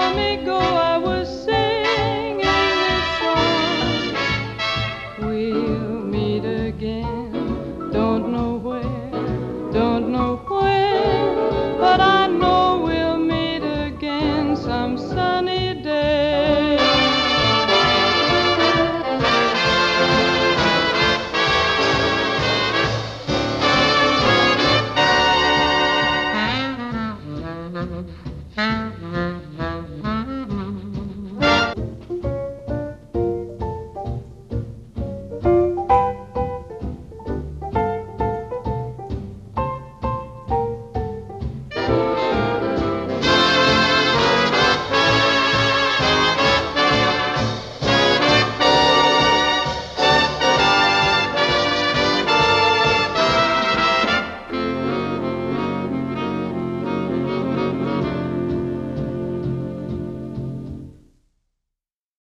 long ago I was singing this song. We'll meet again, don't know where, don't know when, but I know we'll meet again some sunny day.